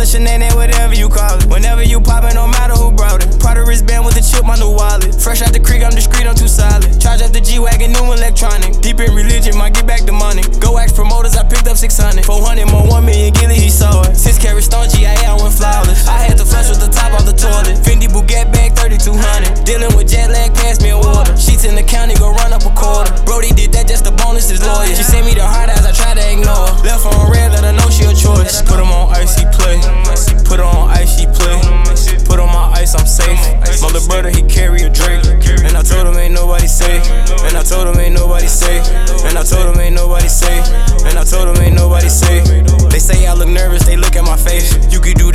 shenanigan, whatever you call it. Whenever you poppin', no matter who brought it. Prada wristband with a chip, my new wallet. Fresh out the creek, I'm discreet, I'm too solid. Charge up the G-Wagon, new electronic. Deep in religion, might get back the money. Go ask promoters, I picked up 600. 400 more, 1 million, Gilly, he saw it. 6 carat stone, GIA, I went flawless. I had to flush with the top off the toilet. Fendi Bugatti bag, 3200. Dealing with jet lag, pass me a water. Sheets in the county, go run up a quarter. Brody did that, just the bonus is loyal. She sent me the hard eyes, I try to ignore. Left on red, let her know she a choice. Put him on ice, he play. Put her on ice, she play. Put on my ice, I'm safe. My little brother, he carry a Drake. And I told him ain't nobody safe. And I told him ain't nobody safe. And I told him ain't nobody safe. And I told him ain't